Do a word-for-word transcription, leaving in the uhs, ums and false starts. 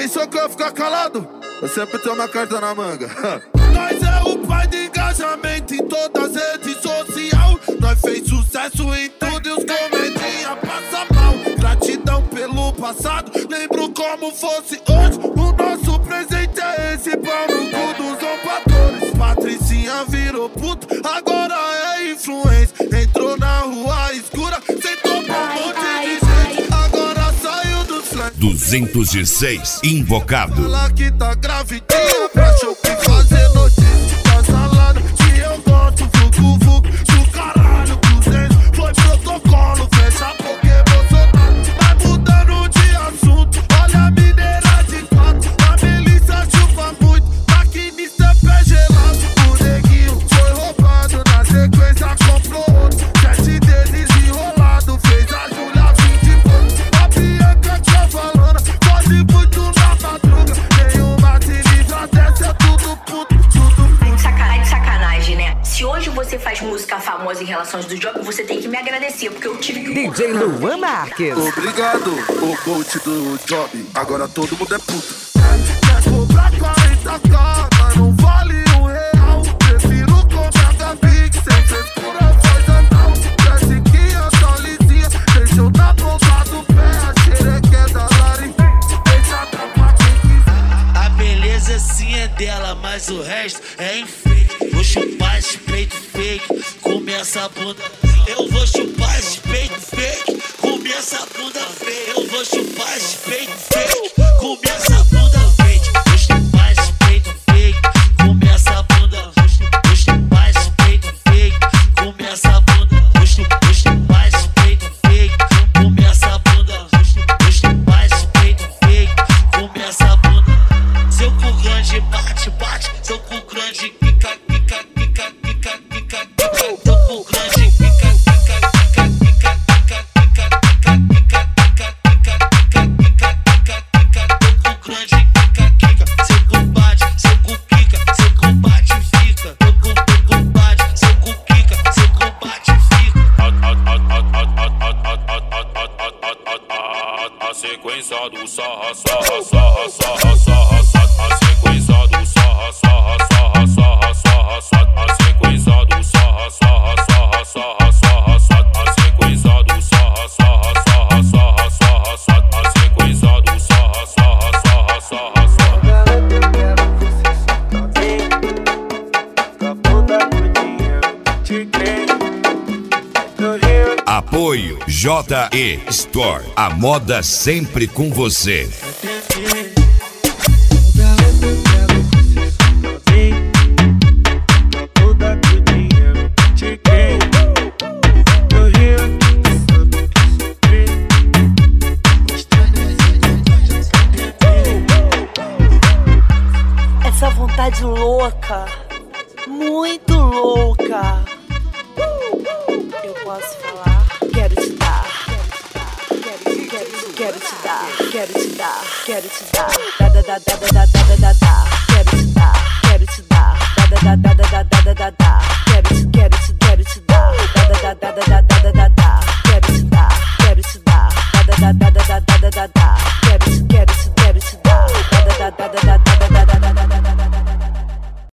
pensou que eu ia ficar calado? Eu sempre tenho uma carta na manga. Nós é o pai de engajamento em todas as redes sociais. Nós fez sucesso em tudo e os comedinha passa mal. Gratidão pelo passado, lembro como fosse hoje. O nosso presente é esse, pau no cu dos zombadores. Patricinha virou puto, agora é influência. Entrou na rua escura, sentou com um monte de gente. Agora saiu dos flash. duzentos e seis, invocado. Ela que tá gravidinha, pra show que fazer notícia. Tá salada, se eu gosto, vucu vucu. Se o caralho duzentos foi protocolo, fecha porque Bolsonaro vai mudando de assunto. Olha a mineira de quatro, a Melissa chupa muito. Maquinista é pé gelado, o neguinho foi roubado. Na sequência comprou outro, sete deles enrolado. Fez a Júlia vinte e pouco. A Bianca tinha falando, pode muito na madruga. Nenhuma atriz dessa, é tudo puto, tudo puto. Sacanagem, sacanagem, né? Se hoje você faz música famosa em relações do job, você tem que me agradecer, porque eu tive que... D J Luan Marques. Obrigado, o coach do job. Agora todo mundo é puto. Quer cobrar quarenta k, mas não vale um real. Prefiro comprar da Big, sem frescura, faz anal. Desce que eu tô lisinha, deixou na ponta do pé. A xereca é da Lari, deixa a tropa quem quiser. A beleza sim é dela, mas o resto é enfeite. Vou chupar esse peito fake, comer essa bunda. Eu vou chupar esse peito fake, comer essa bunda feia. Eu vou chupar esse peito fake, comer essa bunda fake. Vou chupar esse peito fake, comer essa bunda. Vou chupar esse peito fake, comer essa bunda. Vou chupar esse peito fake, comer essa bunda. Vou chupar esse peito fake, comer essa bunda. Seu cu grande bate, bate, seu cu grande quica, quica, quica, quica, quica, quica. Seu cu grande quica, quica, quica, quica, quica, quica, quica, quica, quica, quica, quica, quica, quica. Seu cu grande quica, quica, seu cu bate, seu cu quica, seu cu bate e fica. Seu cu, seu cu bate, seu cu quica, seu cu bate e fica. A sequência do sarra, sarra, sarra, sarra, sarra, sarra. A sequência do sarra, sarra, sarra, sarra, sarra, sarra. A sequência do sarra, sarra, sarra, sarra, sarra, sarra. A sequência do sarra, sarra, sarra, sarra, sarra, sarra. A sequência do sarra, sarra, sarra, sarra, sarra. Apoio J E Store. A moda sempre com você. Essa vontade louca, muito louca. Eu posso falar? Quero te dar, quero, quero, quero te dar, quero te dar, quero te dar, da da da da da da da da da, quero te dar, quero te dar, da da da da da da da da da.